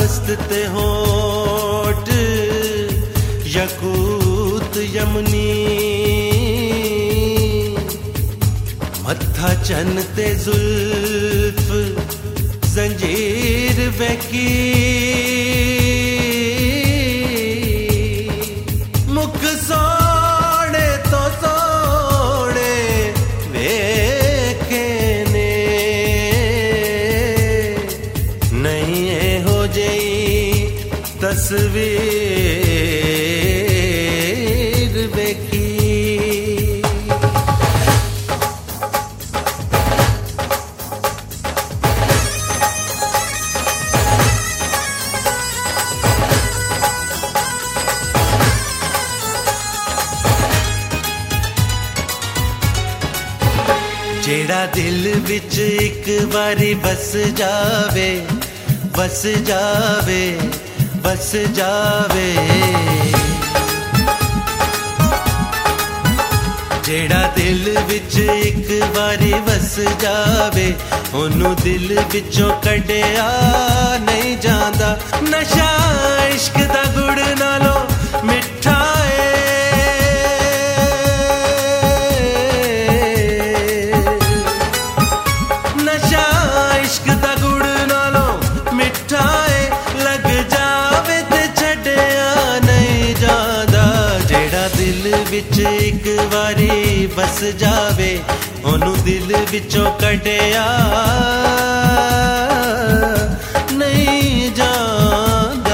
मस्त ते होठ यकूत यमनी, मत्था चन ते जुल्फ जंजीर वैकी, मुख सोने तो सोने वेखे ने, नहीं है हो जई तस्वीर वेखी। जेड़ा दिल विच एक बारी बस जावे, बस जावे, बस जावे, जेड़ा दिल विच एक बारी बस जावे, ओनू दिल विचों कढ़िया नहीं जांदा। नशा इश्क दा गुड़ नालों मिठा है, नशा इश्क दा गुड़ नालों मिठा है, लग जावे ते छड्डिया नहीं जांदा। जेड़ा दिल विच एक बारी बस जावे, ओनू दिल विचों कढ़िया नहीं जांदा।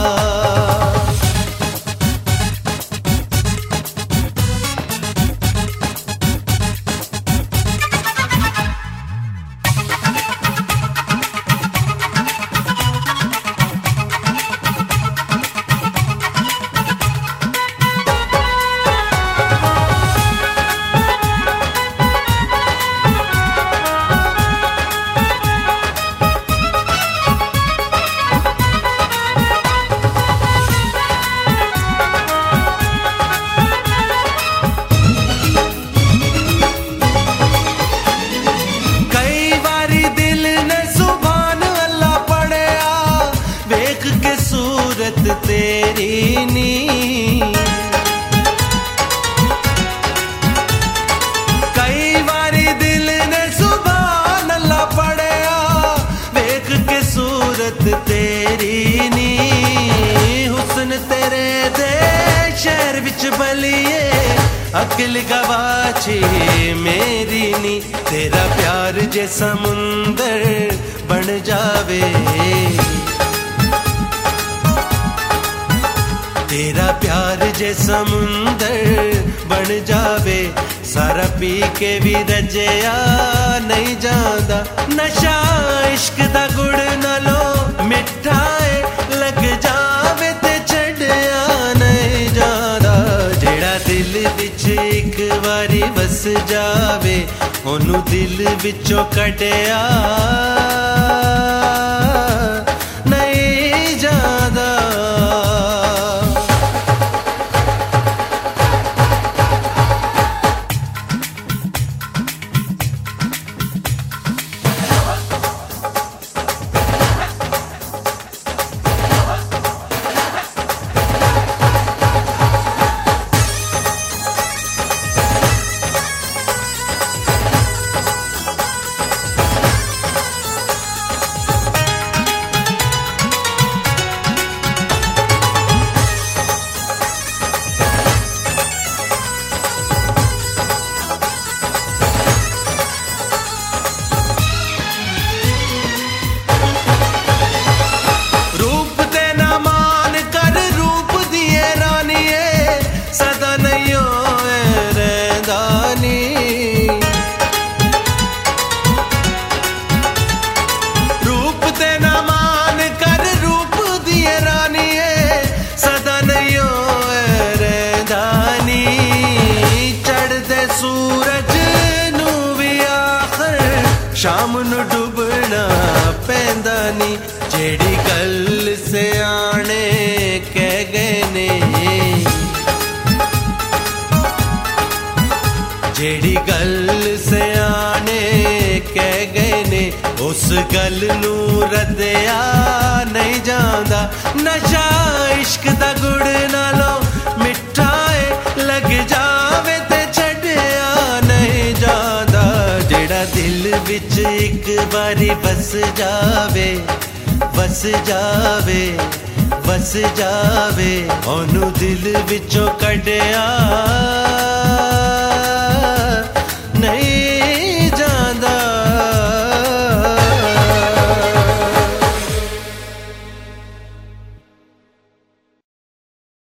तेरी नी कई बारी दिल ने सुभान अल्लाह पढ़िया, वेख के सूरत तेरी नी। हुस्न तेरे दे शहर विच बलिए, अकल गवाची मेरी नी। तेरा प्यार जे समुंदर बन जावे, तेरा प्यार जे समुंदर बन जावे, सारा पी के भी रजया नहीं जांदा। नशा इश्क दा गुड़ नालों मिठा है, लग जावे ते छड्डिया नहीं जांदा। जेड़ा दिल विच एक बारी बस जावे, ओनू दिल विचों कढ़िया नहीं जांदा। शाम नू डुबना पैंदा नी, जेड़ी गल से आने कह गए ने, जेड़ी गल से आने कह गए ने, उस गल नू रद्दिया नहीं जांदा। नशा इश्क दा गुड़ नालों मिठा है, लग जावे ते छड्डिया नहीं जांदा। जेड़ा दिल विच एक बारी बस जावे, बस जावे, बस जावे, ओनू दिल विचों कढिया